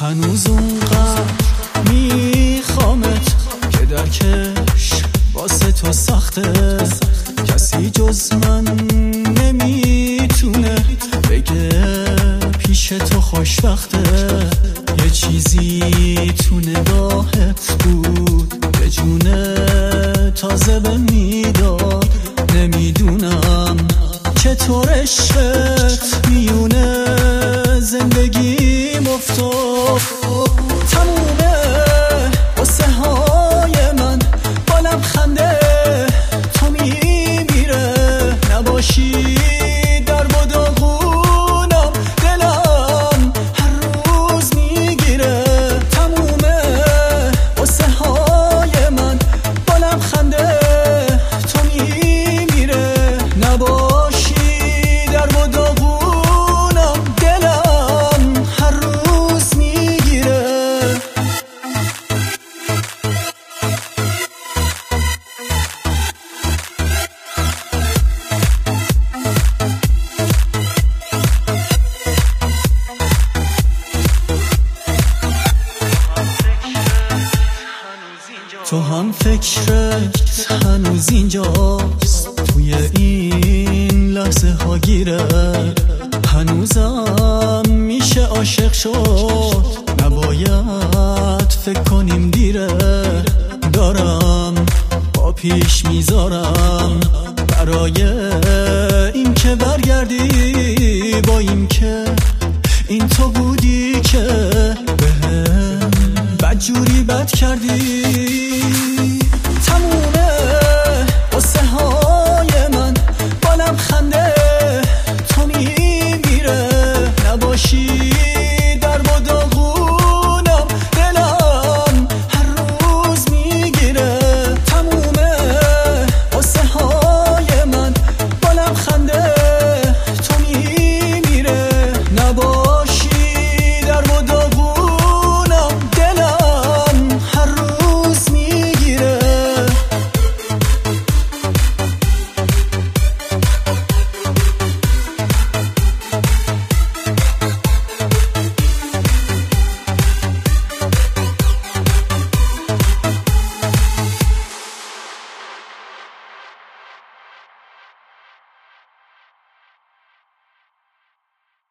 هنوز اونقدر میخوامت که درکش واسه تو سخته. کسی جز من نمیتونه بگه پیش تو خوشبخته. یه چیزی تو نگاهت بود به جونه تازه به میداد. نمیدونم چطور عشقت میونه زندگیم افتاد. تمومه قصه های من با لبخنده تو میمیره. نباشی در بداغونم دلم هر روز میگیره. تمومه قصه های من با لبخنده تو میمیره. نباشی در بداغونم دلم هر روز میگیره. تو هم فکرت هنوز اینجاست، توی این لحظه ها گیره. هنوزم میشه عاشق شد، نباید فکر کنیم دیره. دارم با پیش میذارم برای این که برگردی. با این که این تو بودی که بهم بدجوری بد کردی.